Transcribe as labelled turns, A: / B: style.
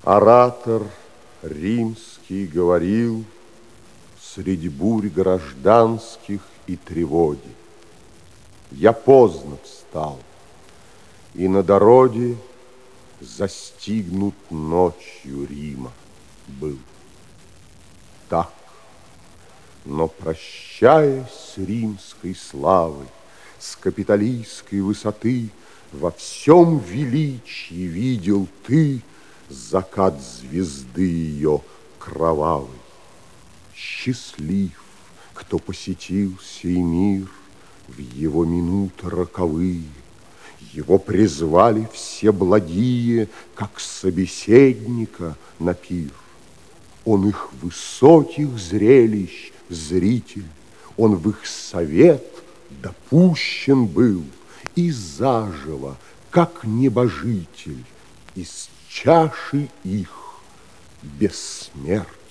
A: Оратор римский говорил среди бурь гражданских и тревоги. Я поздно встал, и на дороге застигнут ночью Рима был. Так, но прощаясь с римской славой, с капитолийской высоты, во всем величии видел ты закат звезды ее кровавой. Счастлив, кто посетил сей мир в его минуты роковые. Его призвали все благие, как собеседника на пир. Он их высоких зрелищ зритель, он в их совет допущен был, и заживо, как небожитель, из чаши их бессмертный